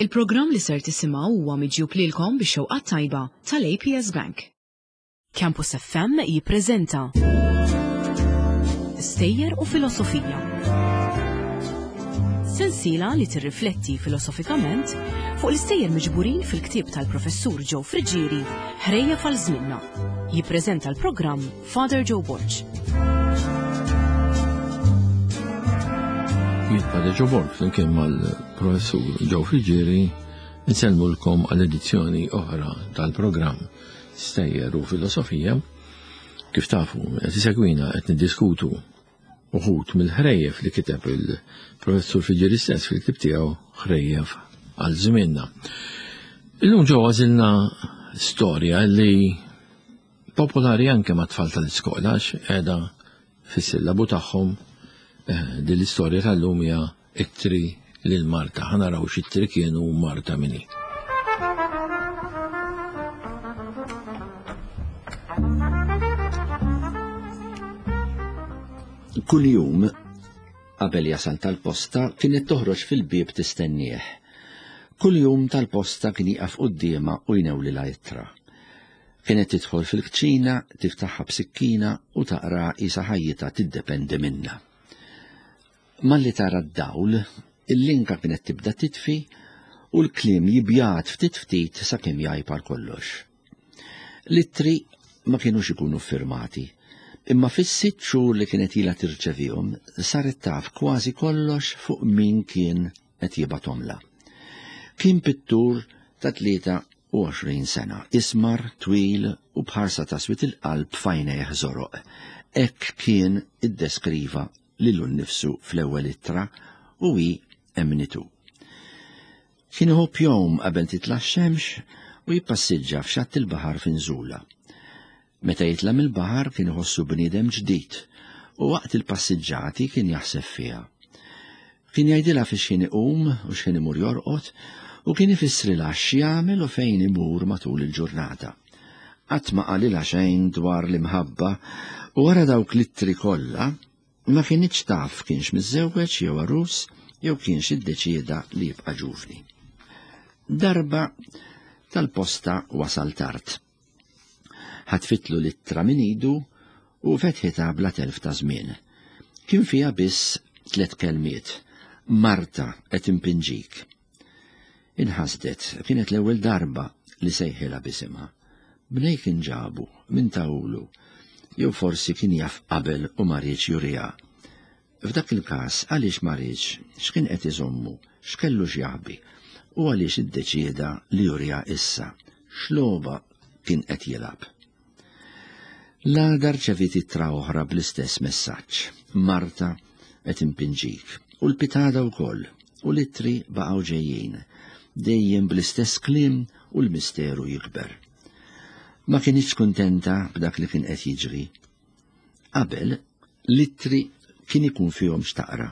Il-programm li ser tisimgħu huwa miġjub lilkom bix-xewqat tajba tal-APS Bank. Campus FM jippreżenta Stejjer u filosofija. Sensiela li tirrifletti filosofikament fuq l-istejjer miġburin fil-ktieb tal-professur Joe Friġġieri ħrejja fal-żminna. Jippreżenta l-programm Father Joe Borg. Father Joe Borg flimkien mal-professur Joe Friġġieri nsellmulkom għal-edizzjoni oħra tal-programm Stejjer u filosofija. Kif tafu, qed isegwina qed niddiskutu uħud mill-ħrejjef li kiteb il-professur Friġġieri stess fil-ktieb tiegħu ħrejjef għal żmienna. Illum ġew għażilna storja li popolari anke mat-tfal tal-iskola qiegħda fis-sillabu tagħhom. Din l-istorja tal-lum hija ittri lil Marta. Ħanaraw x'ittri kienu Marta minni. Kull jum qabel jasal tal-posta kienet toħroġ fil-bieb tistennieh. Kull jum tal-posta kien jaqaf qudiema u jnewlilha ittra. Kienet tidħol fil-kċina, tiftaħħa b'sikkina u taqra qisha ħajjitha tiddependi minnha. Malli tara d-dawl, il-linka kienet tibda titfi u l-kliem jibjat ftit ftit sakemm jgħajpar kollox. L-ittri ma kienux ikunu firmati, imma fis-sitt xhur li kienet ilha tirċevihom saret taf kważi kollox fuq min kien qed jibgħathomla. Kien pittur ta' 23 sena, ismar, twil u bħarsa ta' swit il-qalb f'għajnejh żoroq. Hekk kien iddeskriva lilu nnifsu fl-ewwel ittra u hi emnitu. Kien iħobb jom qabel titla' x-xemx u jippassiġġa f'xatt il-baħar f'inżula. Meta jitla' mill-baħar kien iħossu bniedem ġdid u waqt il-passiġġati kien jaħseb fiha. Kien jgħidilha fiex kien iqum u x'kien imur jorqod u kien ifissrilha x'jagħmel u fejn imur matul il-ġurnata. Qatt ma qalilha xejn dwar l-imħabba u wara dawk l-ittri kollha ma kienx taf kienx miżżewweġ jew arus jew kienx iddeċieda li jibqa' ġuvni. Darba tal-posta wasal tard. Ħatfitlu l-ittra min idu u fetħitha bla telf ta' żmien. Kien fiha biss 3 kelmiet: Marta qed impinġik. Inħasdet, kienet l-ewwel darba li sejħilha bisimha. Bnej kien ġabu minn tawlu, jew forsi kien jaf qabel u ma rridx juriha. F'dak il-każ għaliex ma rridx, x'kien qed iżommu, x'kellu x'jaħbi u għaliex iddeċieda li juriha issa, x'logħba kien qed jilgħab. L-għada rċevit ittra oħra bl-istess messaġġ: Marta qed impinġik, u l-pitada wkoll, u l-ittri baqgħu ġejjin, dejjem bl-istess kliem u l-misteru jikber. Ma kienx kuntenta b'dak li kien qed jiġri. Qabel l-ittri kien ikun fihom x'taqra.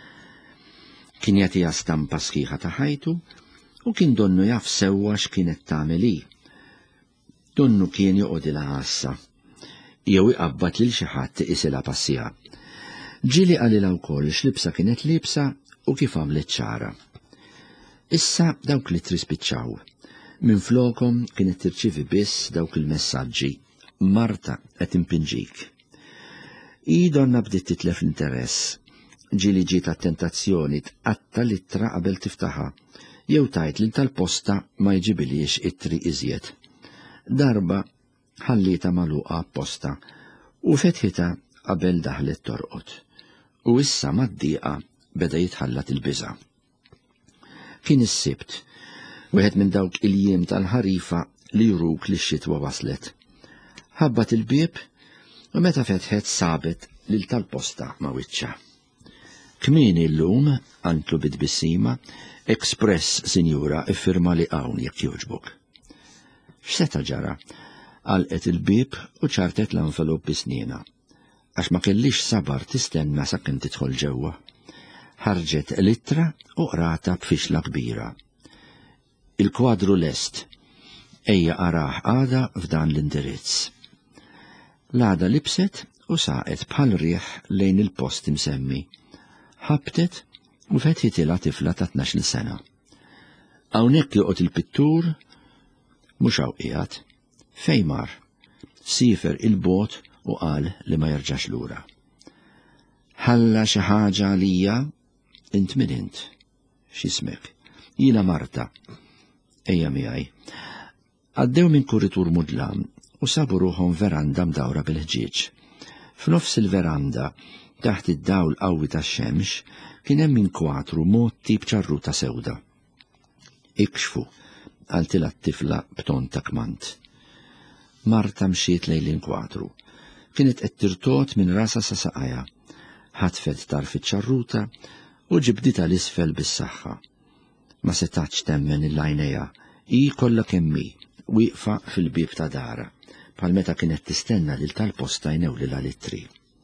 Kien jagħtiha stampa sħiħa ta' ħajtu u kien donnu jaf sewwa x'kienet tagħmel hi. Donnu kien joqgħodilha ħassa jew iqabbad lil xi ħadd iqishilha passija. Ġieli qalilha wkoll x'libsa kienet libsa u kif għamlet ċara. Issa dawk l-ittri spiċċaw. Minflokhom kienet tirċievi biss dawk il-messaġġi: Marta qed impinġik. Hi donna bdiet titlef l-interess. Ġieli ġiet at-tentazzjoni tqatta l-ittra qabel tiftaħha, jew tajt lil tal-posta ma jġibiliex ittri iżjed. Darba ħallietha magħluqa apposta u fetħitha qabel daħlet torqod. U issa mad-dieqa beda jitħallat il-biża'. Kien is-sibt, wieħed minn dawk il-jiem tal-ħarifa li juruk li x-xitwa waslet. Ħabbat il-bieb u meta fetħet sabet lil tal-posta ma' wiċċa. Kmieni llum, għantlu bid-bissima, Express Sinjura iffirma li hawn jekk jogħġbok. X'seta' ġara? Għalqet il-bieb u ċartet l-envelop bisniena, għax ma kellix sabar tistenna sakemm tidħol ġewwa. Ħarġet l-ittra u qrata b'fixla kbira. Il-kwadru lest, ejja qaraħ għada f'dan l-indirizz. L-għada libset u saqet bħal riħ lejn il-post imsemmi. Ħabtet u fetħitilha tifla ta' 12 sena. Hawnhekk joqgħod il-pittur mhux hawn qiegħed fejn mar. Sifer il-bot u qal li ma jerġax lura. Ħalla xi ħaġa għalija, int min int, x'ismek. Jiena Marta. Ejja miegħi. Għaddew minn kuritur mudlam u sabu ruħhom veranda mdawra bil-ħġieġ. F'nofs il-veranda, taħt id-dawl qawwi tax-xemx, kien hemm inkwatru motti b'ċarruta sewda. Ikxfu, għaltilha t-tifla b'ton ta' kmant. Marta mxiet lejn l-inkwatru. Kienet qed tirtot minn rasa sa saqajja. Ħatfet tarf iċ-ċarruta u ġibdita l-isfel bis-saħħa. Ma setax temmen il-għajnejha, hi kollha kemm hi, wieqfa fil-bib ta' dara, bħal meta kienet tistenna lil tal-posta jnewlilha l-ittri.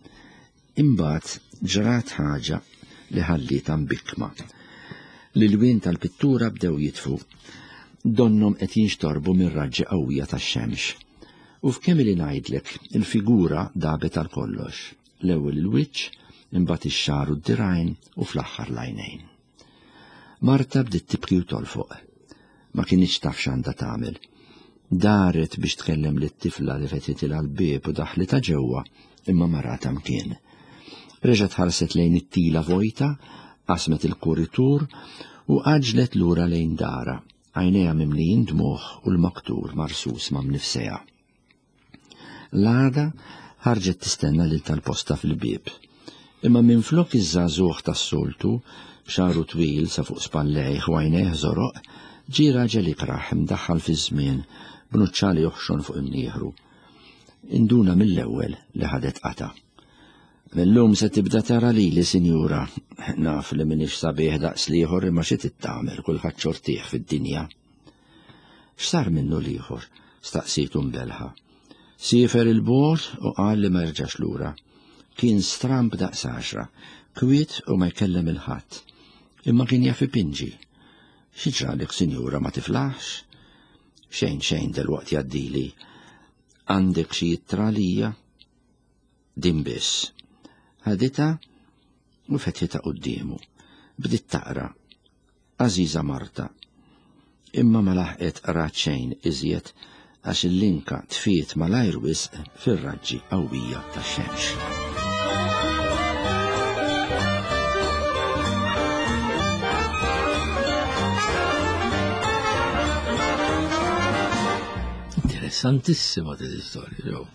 Imbagħad ġrat ħaġa li ħallietha mbikma. L-ilwien tal-pittura bdew jitfu. Donnhom qed jinxtorbu mir-raġġi qawwija tax-xemx. U f'kemm li ngħidlek, il-figura dabet għal kollox. L-ewwel il-wiċċ, imbagħad ix-xar u d-dirgħin u fl-aħħar l-għajnejn. Marta bdiet tibki u tolfoq. Ma kienx taf x'għandha tagħmel. Daret biex tkellem lit-tifla li fetitilha l-bieb u daħlitha ġewwa, imma marata mkien. Reġgħet ħarset lejn it-tila vojta, qasmet il-kuritur u għaġlet lura lejn dara, għajnejha mimlijin dmuħ u l-maktur marsus ma' mnifseha. L-għada ħarġet tistenna lil tal-posta fil-bieb. Imma minflok iż-żagħżugħ tas-soltu, xaru twil sa fuq spallejh u għajnejh żoroq, ġie raġel ikraħ mdaħħal fi żmien b'nuċċali joħxon fuq imnieħru. Induna mill-ewwel li ħadet qata. Millum se tibda tara lili, Sinjura, naf li minix sabiħ daqs liħor imma xi tittamel kulħadd xortieħ fid-dinja. X'sar minnu liħor? Staqsitu mbelħa. Siefer il-bot u qal li ma jerġax lura. Kien stramp daqs 10, kwiet u ma jkellem il-ħadd. Imma kien jaf ipinġi. Xi ġralek, Sinjura, ma tiflaħx? Xejn delwaqt jaddili. Għandek xi jittra lija? Din biss. Ħaditha u fetħitha qudiemu. Bdiet taqra. Għażiża Marta. Imma ma laħqet qrat xejn iżjed għax il-linka tfiet malajr wisq fir-raġġi qawwija tax-xemx. Interessantissima dil-istorja, ġew.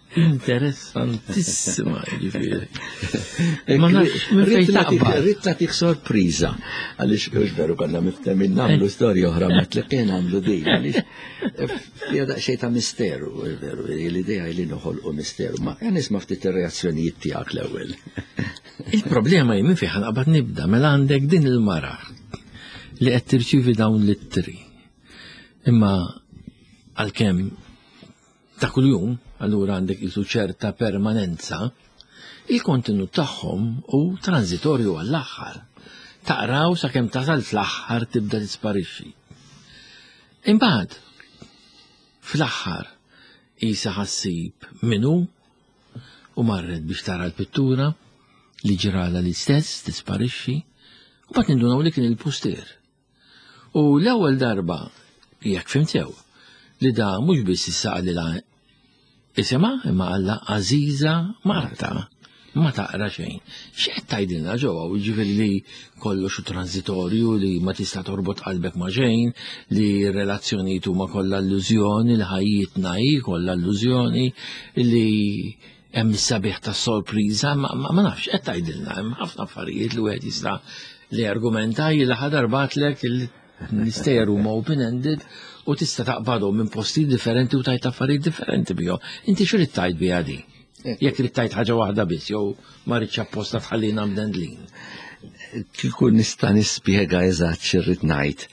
Interessantissima, ġifieri. Ma nafx minn fejn taqbad. Rid nagħtik sorpriża għaliex mhux veru konna miftemin nagħmlu storja oħra metli kien nagħmlu din għaliex fiha daqsxejn ta' misteru, veru, l-idea li noħolqu misteru, ma nisma' ftit ir-reazzjonijiet tiegħek l-ewwel. Il-problema hi minn fejn ħanqabad nibda mela għandek din il-mara li qed tirċievi dawn l-ittri. Imma għalkemm ta' kuljum, allura għandek isu ċerta permanenza, il-kontenut tagħhom u transitorju għall-aħħar. Taqraw sakemm tasal fl-aħħar tibda tisparixxi. Imbagħad fl-aħħar isa ħassib minnu u marret biex tara l-pittura li ġrala l-istess tisparixxi u bad nindunaw li kien il-pustier. U l-ewwel darba jekk fimtew li da mhux biss issaqli isima imma għalla Għażiża Marta ma taqra xejn. X'qed tgħidilna ġewwa jiġifieri li kollox transitorju li ma tista' torbot qalbek ma' xejn, li r-relazzjonijiet huma kollha illużjoni, li ħajjitna hi kollha illużjoni, li hemm is-sabiħ tas-sorpriża, ma nafx qed tgħidilna hemm ħafna affarijiet li wieħed jista' li argumentaj li ħadar batlek l-istejjer huma open-ended u tista' taqbadhom minn posti differenti u tajt affarijiet differenti bihom. Inti x'rid tajt biha di? Jekk trid tajt ħaġa waħda biss jew ma rridx apposta tħallina mdendlin. Kieku nista' nispjega eżatt x'irrid ngħid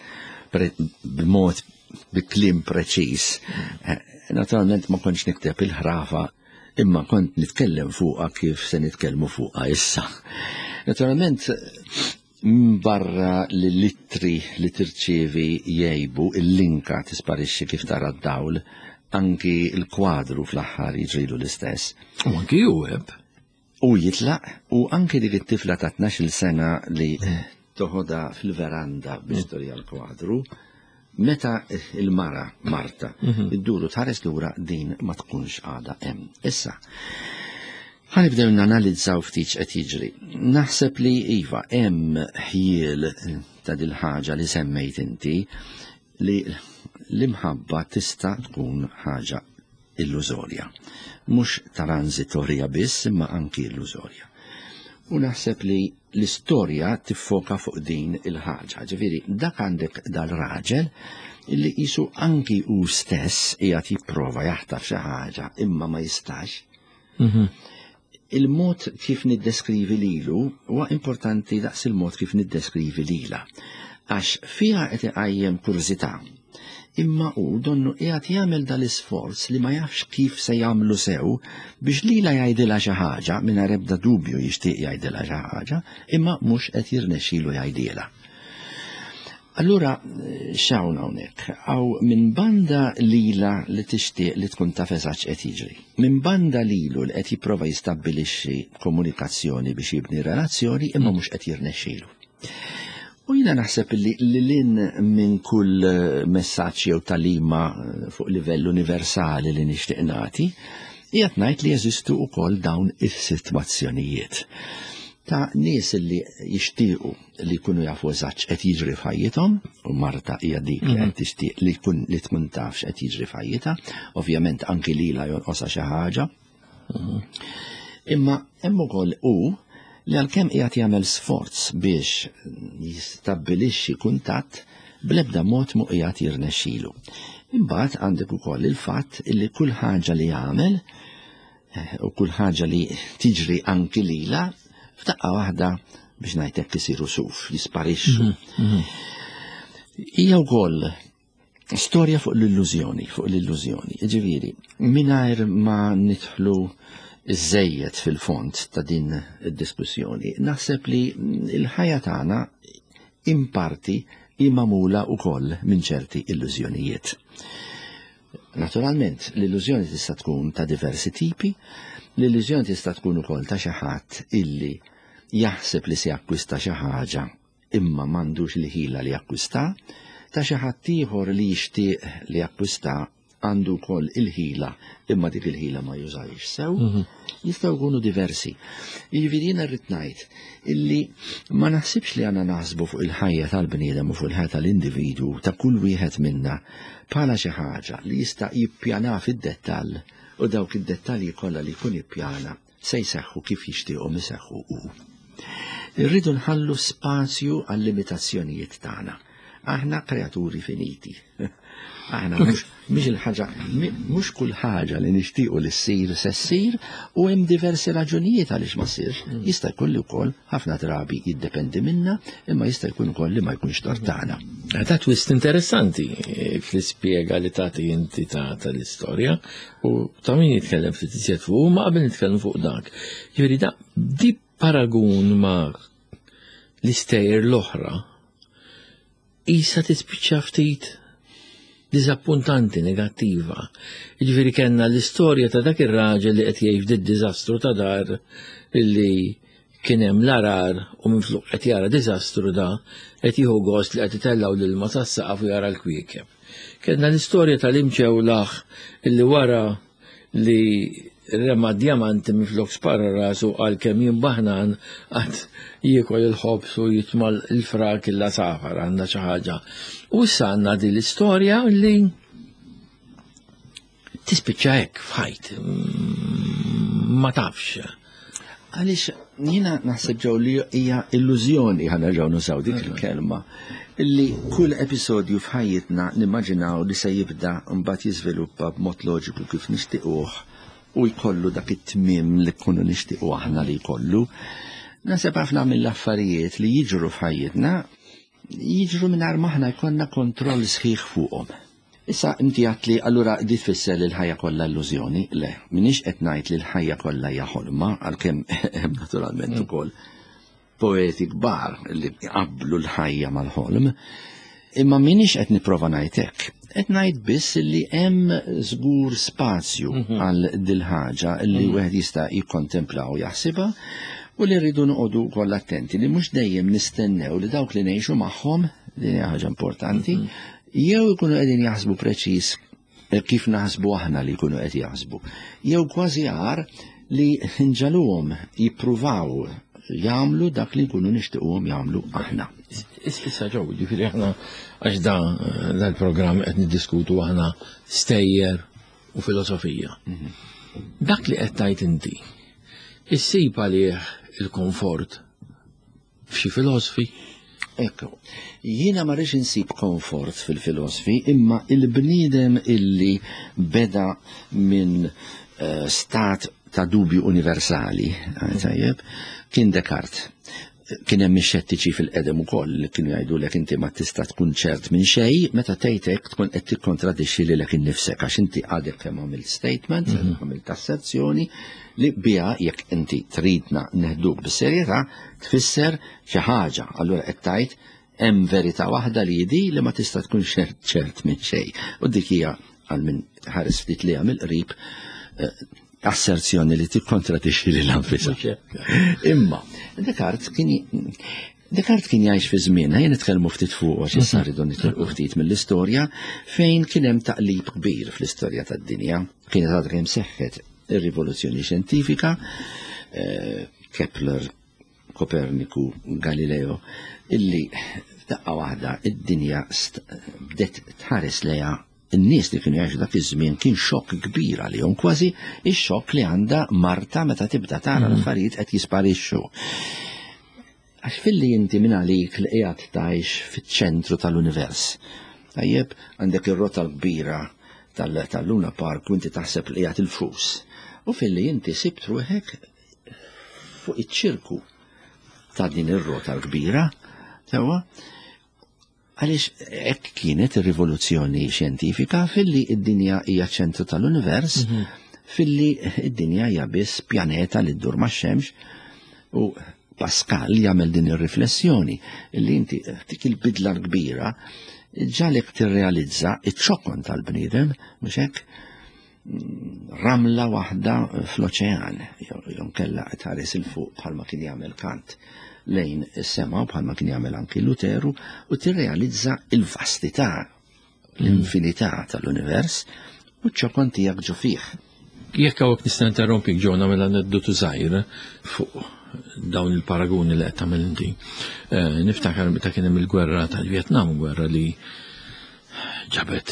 b'mod bi kliem preċiż. Naturalment ma kontx nikteb il-ħrafa imma kont nitkellem fuqha kif se nitkellmu fuqha issa. Naturalment barra l-littri li tirċievi jgħibu il-linka tisparixxi kif tara d-dawl, anki il-kwadru fl-aħħar jiġrilu l-istess. U anki juweb. U jitlaq, u anki dik it-tifla ta' 12 sena li toħodha fil-veranda biex torja l-kwadru, meta il-mara Marta idduru tħares lura din ma tkunx għada hemm. Issa, ħanibdew nanalizzaw ftit qed jiġri. Naħseb li iva hemm ħjiel ta' dil ħaġa li semmejt inti li l-imħabba tista' tkun ħaġa illużorja. Mhux transitorja biss, imma anki illużorja. U naħseb li l-istorja tiffoka fuq din il-ħaġa. Ġifieri, dak għandek dal-raġel illi qisu anki hu stess qiegħed jipprova jaħtaf xi ħaġa imma ma jistax. Il-mod kif niddeskrivi lilu huwa importanti daqs il-mod kif niddeskrivi lila. Għax fiha qed iqajjem kurżità. Imma hu donnu qiegħed jagħmel dal-isforz li ma jafx kif se jagħmlu sew biex lila jgħidilha xi ħaġa mingħajr ebda dubju jixtieq jgħidilha xi ħaġa, imma mhux qed jirnexxielu jgħidilha. Allura x'hawn hawnhekk? Hawn minn banda lila li tixtieq li tkun taf eżatt qed jiġri. Minn banda lilu li qed jipprova jistabbilixxi komunikazzjoni biex jibni relazzjoni imma mhux qed jirnexxielu. U jina naħseb li l-lin minn kull messaġġ jew talima fuq livell universali li nixtieq nagħti, qiegħed ngħid li jeżistu wkoll dawn is-sitwazzjonijiet ta' nies li jixtiequ li jkunu jafu eżatt qed jiġri f'ħajjithom, u Marta hija dik li qed tixtieq li tkun taf x'qed jiġri f'ħajjitha, ovvjament anki lilha jonqosha xi ħaġa. Imma hemm ukoll li għalkemm qiegħed jagħmel sforz biex jistabbilixxi kuntatt bl-ebda mod mu qiegħed jirnexxielu. Imbagħad għandek ukoll il-fatt li kull ħaġa li jagħmel u kull ħaġa li tiġri anki lila f'daqqa waħda biex ngħidlek isiru suf, jisparixxu. Hija wkoll storja fuq l-illużjoni, Ġifieri, mingħajr ma nidħlu iż-żejjed fil-fond ta' din id-diskussjoni. Naħseb li l-ħajja tagħna imparti imamula wkoll minn ċerti illużjonijiet. Naturalment, l-illużjoni tista' tkun ta' diversi tipi, l-illużjoni tista' tkun ukoll ta' xi ħadd illi jaħseb li se jakkwista xi ħaġa imma m'għandux il-ħila li jakkwista, ta' xi ħadd ieħor li jixtieq li jakkwista għandu wkoll il-ħila imma dik il-ħila ma jużajx sew, jistgħu jkunu diversi. Jiġifieri jiena rrid ngħid illi ma naħsibx li għandna naħsbu fuq il-ħajja tal-bniedem u fuq il-ħajja tal-individwu ta' kull wieħed minna bħala xi ħaġa li jista' jippjana fid-dettall u dawk id-dettalji kollha li jkun jippjana se jseħħu kif jixtieqhom iseħħu hu. Irridu nħallu spazju għall-limitazzjonijiet tagħna. Aħna kreaturi finiti. Aħna mhux kull ħaġa li nixtiequ li ssir se ssir u hemm diversi raġunijiet għaliex ma ssirx. Jista' jkolli wkoll ħafna drabi jiddependi minna, imma jista' jkun ukoll li ma jkunx tort tagħna. Ta' twist interessanti fl-ispjega li tagħti inti tal-istorja u ta' min jitkellem ftit iżjed fuq ma qabel nitkellem fuq dak. Jiġifieri di paragun ma' l-istejjer l-oħra isa tispiċċa ftit diżappuntanti, negattiva. Jiġifieri kellna l-istorja ta' dak ir-raġel li qed jgħid f'diżastru ta' dar illi kien hemm l-arar u minfluq qed jara diżastru da qed jieħu gost li qed itellgħu l-ilma tas-saqaf u jara l-kwiekeb. Kellna l-istorja tal-imċewlaħ illi wara li rema djamanti minflok spara rasu għal kemm jimbaħnan għad jiekol il-ħobs u jitmal il-frak illa safar għandha xi ħaġa. U issa għandna din l-istorja li tispiċċa hekk f'ħajt ma tafx. Għaliex jiena naħseb ġew li hija illużjoni ħanerġgħu nusaw dik il-kelma illi kull episodju f'ħajjitna nimmaġinaw li se jibda mbagħad jiżviluppa b'mod loġiku kif nixtiequh u jkollu dak it-tmiem li kunu nixtiequ aħna li jkollu. Naseb ħafna mill-affarijiet li jiġru f'ħajjitna jiġru mingħajr ma aħna jkollna kontroll sħiħ fuqhom. Issa inti għat li allura di tfisser li l-ħajja kollha illużjoni, le, minix qed ngħid li l-ħajja kollha hija ħolma, għalkemm hemm naturalment ukoll poeti kbar li qablu l-ħajja mal-ħolm, imma minix qed nipprova ngħid hekk. Qed ngħid biss li hemm żgur spazju għal dil ħaġa li wieħed jista' jikkontempla u jaħsibha u li rridu noqogħdu wkoll attenti li mhux dejjem nistennew li dawk li ngħixu magħhom, din hija ħaġa importanti, jew ikunu qegħdin jaħsbu preċiż kif naħsbu aħna li jkunu qed jaħsbu. Jew kważi għar li nġaluhom jippruvaw jagħmlu dak li nkunu nixtiequhom jagħmlu aħna. Issa ġew, ġifieri aħna għax dal-programm qed niddiskutu aħna stejjer u filosofija. Dak li qed tgħid inti, issib għalih il-komfort f'xi filosofi? Ekku, jiena ma rridx insib komfort fil-filosofi, imma il-bniedem illi beda minn stat ta' dubju universali, tajjeb, kien Descartes. Kien hemm xettiċi fil-qedem ukoll li kienu jgħidulek inti ma tista' tkun ċert minn xejn, meta tgħidek tkun qed tikkontradixxi lilek innifsek għax inti għadek kemm għamilt statement, għamilt asserzjoni li biha jekk inti tridna neħduk bis-serjetà tfisser xi ħaġa. Allura qed tgħid hemm verità waħda li jidi li ma tista' tkun ċert minn xejn. U dik hija għal min ħares ftit li għamil qrib asserzjoni li tikkontradixxi lil anfisha. Imma Descartes kien jgħix fi żmien, ejja nitkellmu ftit fuq għax issa rridu nitkellmu ftit mill-istorja fejn kien hemm taqlib kbir fl-istorja tad-dinja. Kienet għadha kemm seħħet ir-rivoluzzjoni xjentifika, Kepler, Koperniku, Galileo, illi daqqa waħda id-dinja bdet tħares lejha. In-nies li kienu jgħixu dak iż-żmien kien xokk kbir għalihom, kważi x-xokk li għandha Marta meta tibda tara l-affarijiet qed jisparixxu. Għax filli inti minn għalik li qiegħed tgħix fiċ-ċentru tal-univers. Tajjeb għandek ir-rota l-kbira tal-Luna Park u inti taħseb li qiegħed il-fus. U filli inti sibt ruħek fuq iċ-ċirku ta' din ir-rota l-kbira, sewwa. Għaliex hekk kienet ir-rivoluzzjoni xjentifika filli id-dinja hija ċentru tal-univers, filli id-dinja hija biss pjaneta li ddur max-xemx u Pascal jagħmel din ir-riflessjoni li inti dik il-bidla l-kbira ġalek tirrealizza iċ-ċokon tal-bniedem mhux hekk ramla waħda fl-oċean jew kellha tħares il fuq bħalma kien jagħmel Kant lejn is-sema bħalma kien jagħmel anki Luteru u tirrealizza il-vastità, l-infinità tal-univers u ċ-ċokon tiegħek ġo fih. Jekk hawnhekk nista' interrompik ġew nagħmel aneddotu żgħir fuq dawn il-paraguni li qed tagħmel inti. Niftakar meta kien hemm il-gwerra tal-Vjetnam, gwerra li ġabet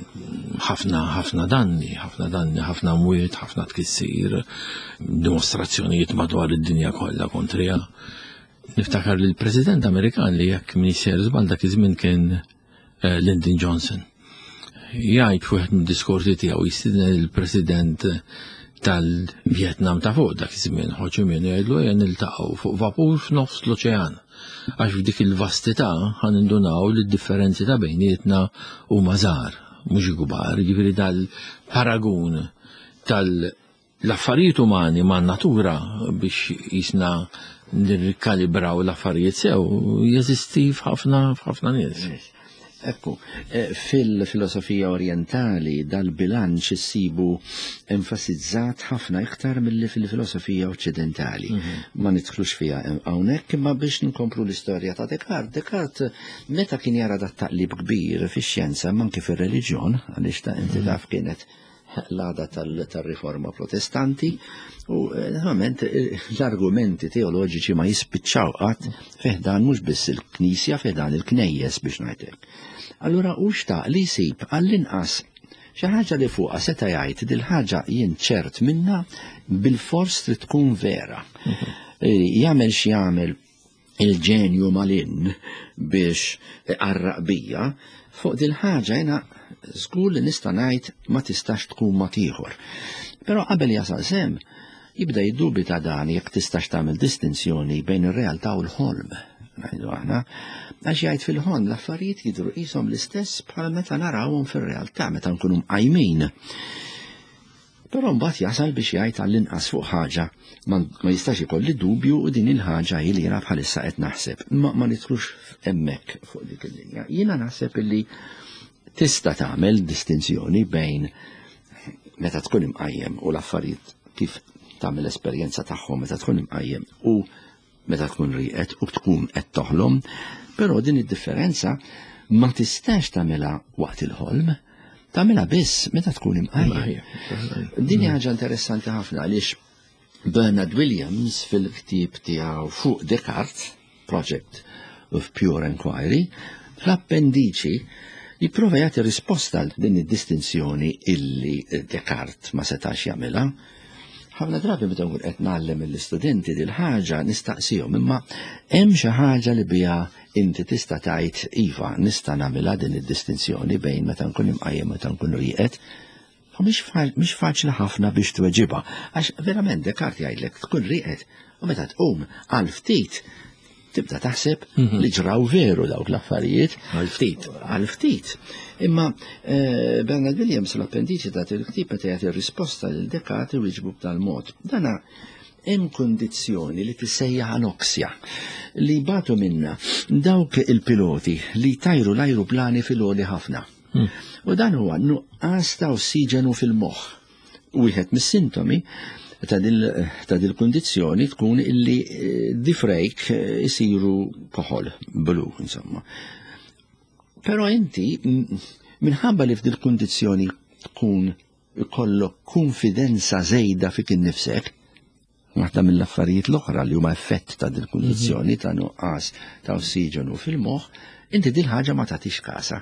ħafna danni, ħafna mwiet, ħafna tkissir, dimostrazzjonijiet madwar id-dinja kollha kontrija. Niftakar li l-President Amerikan li jekk minister żball dak iż-żmien kien Lyndon Johnson. Jgħid fuq mid-diskorsi tiegħu jistidna il-President tal-Vjetnam ta' fuq dak iż-żmien Ho Chi Minh jgħidlu ejja niltaqgħu fuq vapur f'nofs l-oċean. Għax f'dik il-vastità ħan indunaw li d-differenzi ta' bejnietna huma żgħar, mhux kbar, jiġifieri dal-paragun tal-affarijiet umani man-natura biex jisna nirkalibraw l-affarijiet sew jeżisti f'ħafna nies. Ekku, fil-filosofija orientali dal-bilanċ issibu enfasizzat ħafna iktar milli fil-filosofija occidentali. Ma nidħlux fiha hawnhekk imma biex nkomplu l-istorja ta' Descartes. Descartes meta kien jara dat taqlib kbir fix-xjenza manki fir-reliġjon għaliex ta' inti taf kienet l-għada tal-riforma protestanti u naturalment l-argumenti teoloġiċi ma jispiċċaw qatt fiħdan mhux biss il-Knisja fiħdan il-Knejjes biex ngħidlek. Allura u xtaq li jsib għall-inqas xi ħaġa li fuqha seta' jgħid dil ħaġa jien ċert minnha bil-fors trid tkun vera. Jagħmel x'jagħmel il-ġenju malin biex qarraq bija fuq dil ħaġa jiena żgur li nista' ngħid ma tistax tkun ma ieħor. Però qabel jasal sem jibda jiddubita dan jekk tistax tagħmel distinzjoni bejn ir-realtà u l-ħolm. Ngħidu aħna għax jgħid fil-ħolm l-affarijiet jidhru qishom l-istess bħal meta narawhom fir-realtà meta nkunu mqajmin. Però mbagħad jasal biex jgħid għall-inqas fuq ħaġa ma jistax ikolli dubju u din il-ħaġa hi li jiena bħalissa qed naħseb. Ma nidħlux hemmhekk fuq dik il-linja. Jiena naħseb illi tista' tagħmel distinzjoni bejn meta tkun imqajjem u l-affarijiet kif tagħmel esperjenza tagħhom meta tkun imqajjem u meta tkun rieqed u tkun qed toħlom, però din id-differenza ma tistax tagħmilha waqt il-ħolm, tagħmilha biss meta tkun imqajjem. Din hija ħaġa interessanti ħafna għaliex Bernard Williams fil-ktieb tiegħu fuq Descartes, Project of Pure Inquiry, fl-appendiċi jipprova jagħti risposta għal din id-distinzjoni illi Descartes ma setax jagħmilha. Ħafna drabi meta nkun qed nagħllem lill-istudenti dil ħaġa nistaqsihom, imma hemm xi ħaġa li biha inti tista' tgħid iva nista' nagħmilha din id-distinzjoni bejn meta nkun imqajjem meta nkun rieqed. Mhix faċli ħafna biex tweġibha, għax verament Descartes jgħidlek tkun rieqed u meta tqum għal ftit tibda taħseb li ġraw veru dawk l-affarijiet għal ftit. Imma Bernard Williams l-appendiċi ta' il-ktib meta jagħti r-risposta lil Descartes wieġbu b'tal-mod. Dana hemm kondizzjoni li tissejjaħ anoksja li batu minna dawk il-piloti li tajru l-ajruplani fil-għoli ħafna. U dan huwa nuqqas ta' ossiġenu fil-moħħ. Wieħed mis-sintomi ta' dil-kondizzjoni tkun illi difrejk isiru poħol, blu, insomma. Pero inti, minħabba li f'dil kondizzjoni tkun ikollok konfidenza żejda fik innifsek, waħda mill-affarijiet l-oħra li huma effett ta' dil kondizzjoni ta' nuqqas ta' ossiġenu fil-moħħ, inti dil ħaġa ma tagħtix kasa.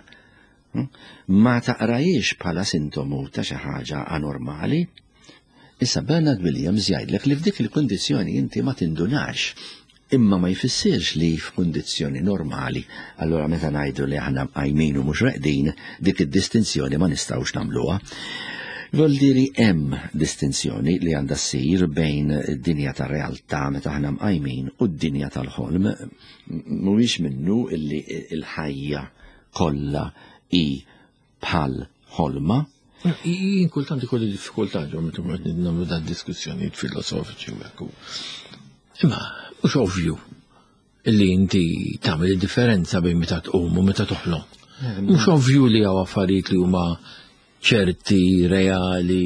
Ma taqrajiex bħala sintomu ta' xi ħaġa anormali. Issa Bernard Williams jgħidlek li f'dik il-kondizzjoni inti ma tindunax, imma ma jfissirx li f'kondizzjoni normali, allora meta ngħidu li aħna mqajmin u mhux reqdin, dik id-distinzjoni ma nistgħux nagħmluha. Voldiri hemm distinzjoni li għandha ssir bejn id-dinja tar-realtà meta aħna mqajmin u d-dinja tal-ħolm. Mhuwiex minnu illi l-ħajja kollha hi bħal ħolma. Jien kultant ikolli diffikultà ġew meta qed nagħmlu dan diskussjonijiet filosofiċi u hekk. Imma mhux ovvju illi inti tagħmel id-differenza bejn meta tqum u meta toħlom. Mhux ovvju li hawn affarijiet li huma ċerti, reali.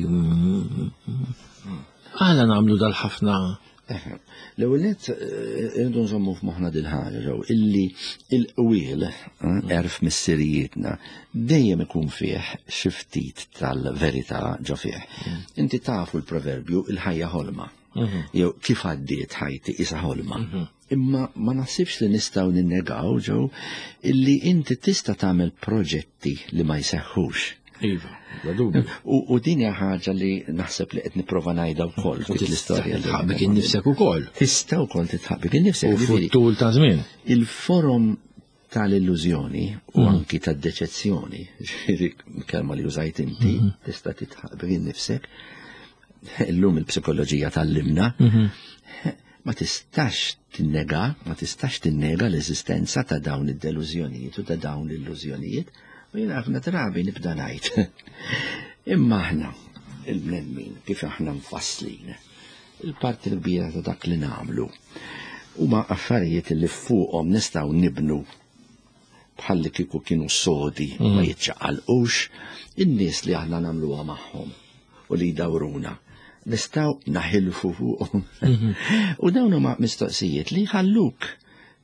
Għala nagħmlu dal-ħafna. L-ewwel nett irridu nżommu f'moħħna dil ħaġa ġew illi il-qwiel erf mis-sirijietna dejjem ikun fih xi ftit tal-verità ġo fih. Inti tafu l-proverbju il-ħajja ħolma. Jew kif għaddiet ħajti isa ħolma. Imma ma naħsibx li nistgħu ninnegaw ġew illi inti tista' tagħmel proġetti li ma jseħħux. Iva, la dubju. U din hija ħaġa li naħseb li qed nipprova ngħidha wkoll fit l-istorja li tħabbik innifsek ukoll. Tista' wkoll titħabbik innifsek. U fuq-tul ta' żmien. Il-forum tal-illużjoni u anki tad-deċezzjoni, kelma li użajt inti, tista' titħabbik innifsek. Illum il-psikoloġija tal-limna. Ma tistax tinnega l-eżistenza ta' dawn id-delużjonijiet u ta' dawn l-illużjonijiet. U jina ħafna drabi nibda ngħid. Imma aħna, il-bnedmin, kif aħna mfasslin, il-parti l-kbira ta' dak li nagħmlu huma affarijiet li fuqhom nistgħu nibnu bħalli kieku kienu sodi ma jiċċaqalqux in-nies li aħna nagħmluha magħhom u li jdawruna. Nistgħu naħilfu fuqhom. U dawn huma mistoqsijiet li jħalluk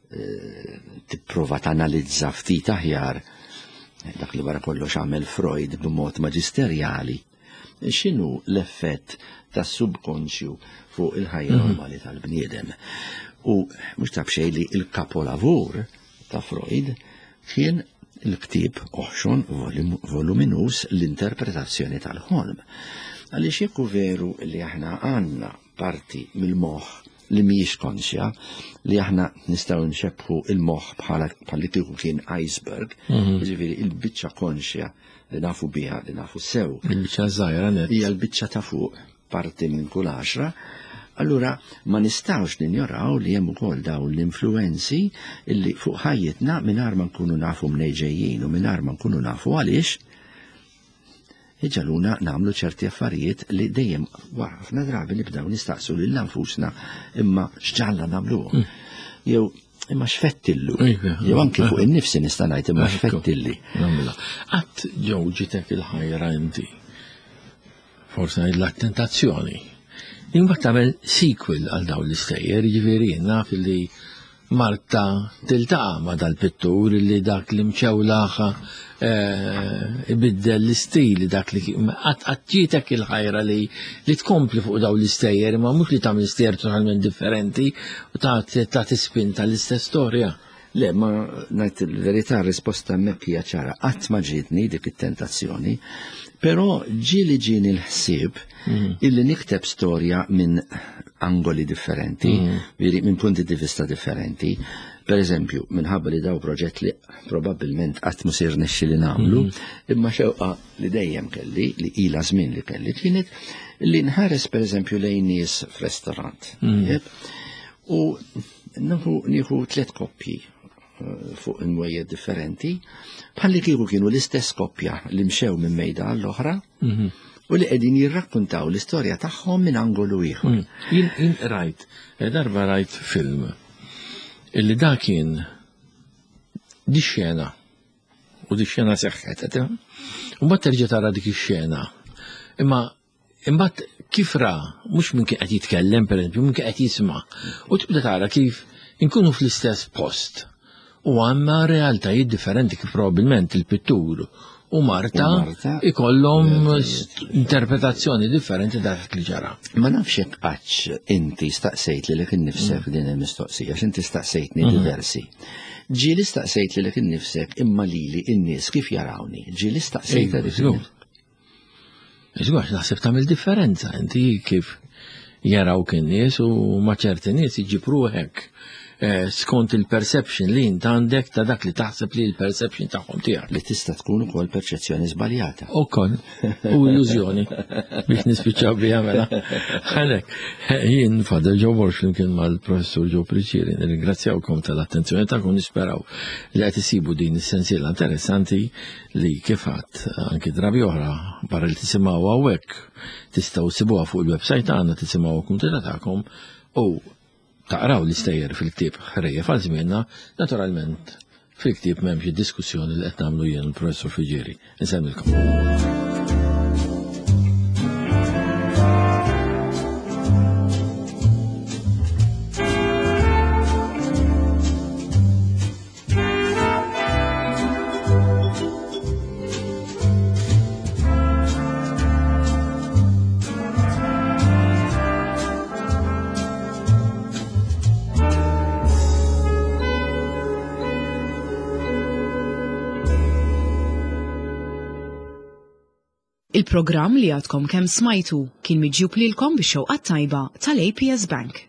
tipprova tanalizza ftit aħjar dak li wara kollox għamel Freud b'mod maġisterjali. X'inhu l-effett tas-subkonxju fuq il-ħajja normali tal-bniedem? U mhux taf xejn li l-kapolavur ta' Freud kien il-ktieb oħxon voluminus l-interpretazzjoni tal-ħolm. Għaliex jekk hu veru li aħna għandna parti mill-moħħ li mhijiex konxja, li aħna nistgħu nxebbħu il-moħħ bħal kieku kien iceberg, jiġifieri il-biċċa konxja li nafu biha, li nafu sew. Il-biċċa żgħira net. Hija l-biċċa ta' fuq parti minn kull 10, allura ma nistgħux ninjoraw li hemm ukoll dawn l-influenzi illi fuq ħajjitna mingħajr ma nkunu nafu minn ġejjin u mingħajr ma nkunu nafu għaliex iġaluna namlu ċerti affarijiet li dejjem ħafna drabi nibdaw nistaqsu lil nfusna imma x'ġalla nagħmluhom. Jew imma x'fettillu. Jew anke fuq innifsi nista' ngħid imma x'fettilli. Qatt ġew ġitek il-ħajra inti. Forsi ngħidlek tentazzjoni. Imbagħad tagħmel sequel għal dawn l-istejjer, jiġifieri naf li Marta tiltaqa ma dal-pittur li dak li mċewlaħa ibiddel l-istili dak li għatġietek il-ħajra li tkompli fuq daw l-istejjer ma mux li tam l-istejjer totalment differenti u ta' tispinta l-istess storja. Le, ma najt il-verità risposta mekkija ċara, għat ma ġidni dik it-tentazzjoni, pero ġini l-ħsib illi nikteb storja minn angoli differenti, minn punti di vista differenti. Per eżempju, minħabba li daw proġett li probabilment qatt musir nexxi li nagħmlu, imma xewqa li dejjem kelli, li ila żmien li kelli kienet li nħares per eżempju lejn nies f'restorant. U nieħu 3 koppji fuq imwejjed differenti, bħalli kieku kienu l-istess koppja li mxew minn mejda għall-oħra, u li qegħdin jirrakkuntaw l-istorja tagħhom minn angolu ieħor. Jien rajt, darba rajt film illi da kien di xena u di xena seħħet, u mbagħad terġa' tara dik ix-xena. Imma imbagħad kif ra mhux minn kien qed jitkellem pereżempju, minn kien qed jisma' u tibda tara kif inkunu fl-istess post. U għandna realtajiet differenti kif probabbilment il-pittur u Marta ikollhom interpretazzjoni differenti dak li ġara. Ma nafx hekk qatt inti staqsejt lilek innifsek din il-mistoqsija, x'inti staqsejtni diversi. Ġieli staqsejt lilek innifsek imma lili in-nies kif jarawni. Ġieli staqsejt dik. Iżgħax naħseb tagħmel differenza inti kif jarawk in-nies u ma' ċerti nies jiġibru hekk. Skont il-perception li int għandek ta' dak li taħseb li l-perception tagħhom tiegħek. Li tista' tkun ukoll perċezzjoni żbaljata. Ukoll u illużjoni biex nispiċċaw biha mela. Għalhekk jien Father Joe Walsh flimkien mal-Professur Joe Frigieri nirringrazzjawkom tal-attenzjoni tagħkom nisperaw li qed isibu din is-sensiela interessanti li kif għadd anke drabi oħra barra li tisimgħu hawnhekk tistgħu sibuha fuq il-website tagħna tisimgħu kumtela tagħkom u taqraw l-istejjer fil-ktieb ħrejja fal-żmienna, naturalment fil-ktieb m'hemmx id-diskussjoni li qed nagħmlu jien il-Professur Frigieri. Insemmilkom. Il-programm li għadkom kemm smajtu kien miġjub lilkom bix-xewqa tajba tal-APS Bank.